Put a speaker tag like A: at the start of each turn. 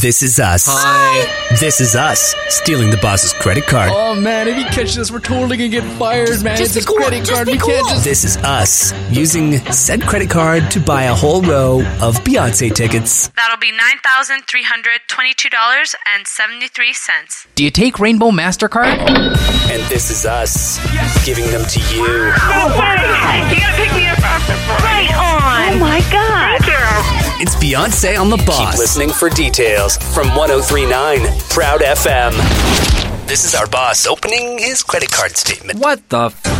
A: This is us.
B: Hi.
A: This is us stealing the boss's credit card.
B: Oh, man, if he catches us, we're totally gonna get fired, man. It's his
C: cool.
B: credit card. We
C: Cool.
B: can't just...
A: This is us using said credit card to buy a whole row of Beyonce tickets.
D: That'll be $9,322.73.
B: Do you take Rainbow MasterCard?
A: And this is us giving them to you.
E: You gotta pick me up right on. Oh my God. Thank you.
A: It's Beyonce on the Boss. Keep listening for details from 103.9 Proud FM. This is our boss opening his credit card statement.
B: What the